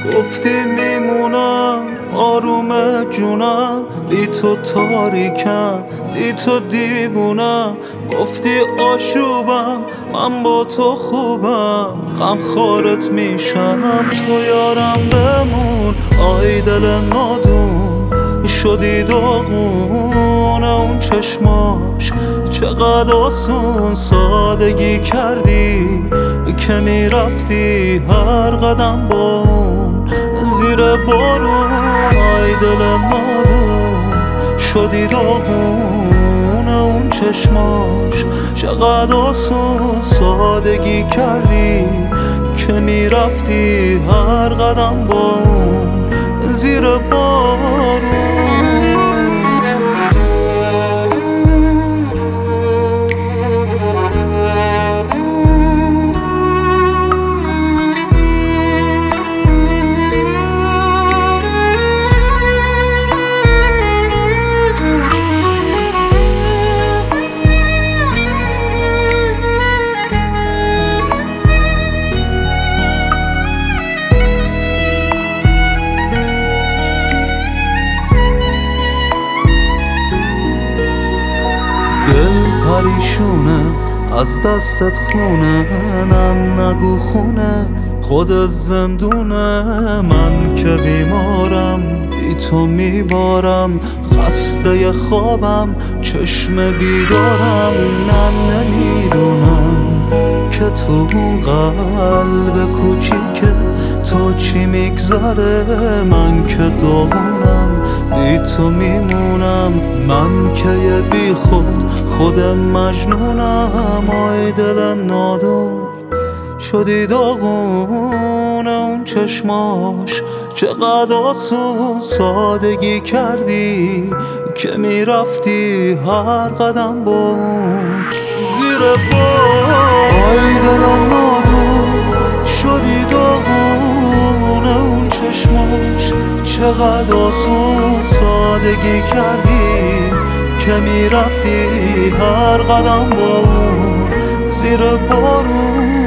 گفتی میمونم آروم جونم، بی تو تاریکم، بی تو دیوونم. گفتی آشوبم، من با تو خوبم، غم خارت میشم، تو یارم بمون. آی دل نادون شدی داغون، اون چشماش چقدر آسون سادگی کردی که میرفتی هر قدم با اون زیر بارون. آی دل نادون شدی داغون، اون چشماش چقدر آسون سادگی کردی که میرفتی هر قدم با اون زیر بارون. دل پریشونه از دستت خونه، نگو خونه خود زندونه. من که بیمارم بی تو میبارم، خسته خوابم چشم بیدارم. نمیدونم که تو اون قلب کوچیکه تو چی میگذره، من که داغونم بی تو میمونم. من که یه بی خود مجنونم. آی دل نادون شدی داغون، اون چشماش چقدر آسون سادگی کردی که میرفتی هر قدم با اون زیر بار. آی دل نادون شدی داغون، اون چشماش چقدر آسون سادگی کردی که میرفتی هر قدم با اون زیر بارون.